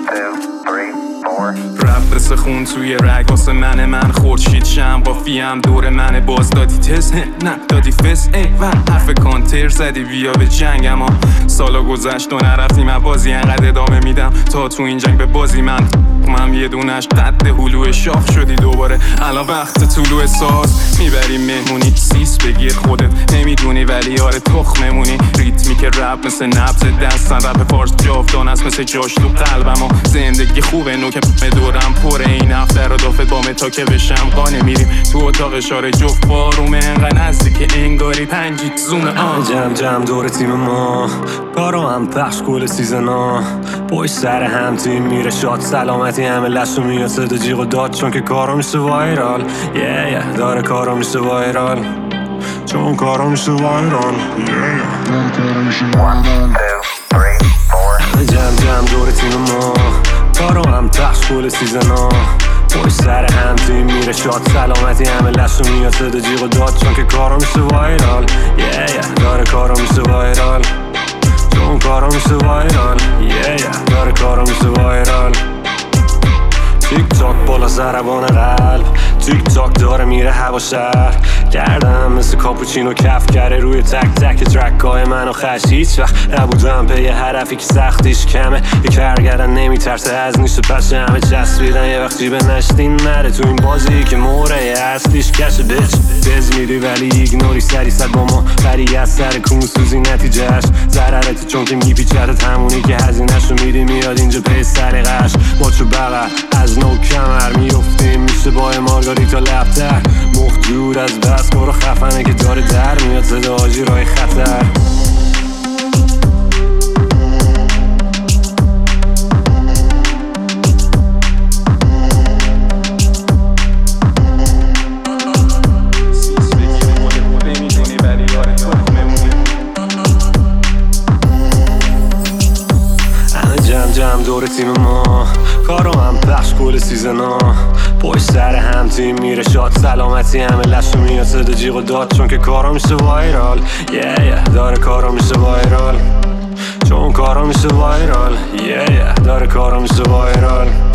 رفت مثل خون توی رگ واسه من خورشید شم با فیم دور من باز دادی تست نه دادی فس ای و حرف کانتر زدی بیا به جنگ. اما سالا گذشت و نرفتی من بازی انقدر ادامه میدم تا تو این جنگ به بازی من یه دونش قد هلو شاخ شدی دوباره الان وقت طلوع ساز میبری مهمونی سیس بگیر خودت نمیدونی ولی آره تخممونی ریتمی که رپ مثل نبض دستن رپ فارس جاودان است مثل جاش تو قلبم و زندگی خوبه نوک دورم پره این افتر و دافت بامه تا که بشم قانه میریم تو اتاق اشاره جفت بارومه انقدر نزدیک انگاری پنجیت زومه جمع دور تیم ما کارو هم پخش کل سیزنا پشت سر هم تیم میره شاد سلامتی همه لشو میاد صدا جیغ و داد چون که کارو میشه وایرال داره کارو میشه وایرال چون کارو میشه وایرال جمع دور تیم ما کارو هم پخش کل سیزنا پشت سر هم تیم میره شاد سلامتی همه لشو میاد صدا جیغ و داد چون که کارو میشه وایرال داره کارو میشه وایرال چون کارو میشه وایرال داره کارو میشه وایرال تیک تاک بالا ضربان قلب تیک تاک داره میره هوا شهر گردم مثل کاپوچینو کف کرده روی تک تک ترکای منو خش هیچ وقت نبودم به یه حرفی که سختیش کمه یه کرگردن نمیترسه از نیست و پس همه چسبیدن یه وقت جیبه نشتین نره تو این بازی که موره اصلیش کشه بچ بز میری ولی ایگنوری سری صد با ما بری از سر کون سوزی نتیجهش ضررتی چون که میپیچتت همونی که هزینه‌شو میدی میاد اینجا پی سلیقش با چو بغل از نو کمر میفتیم میشه با مارگاریتا لبتر مخ جور از بس برو خفنه که داره در میاد صدا آجی رای خطر جمع دور تیم ما کارو هم پخش کل سیزنا پشت سر هم تیم میره شاد سلامتی همه لشو میاد صدا جیغ و داد چون که کارو میشه وایرال داره کارو میشه وایرال چون کارو میشه وایرال داره کارو میشه وایرال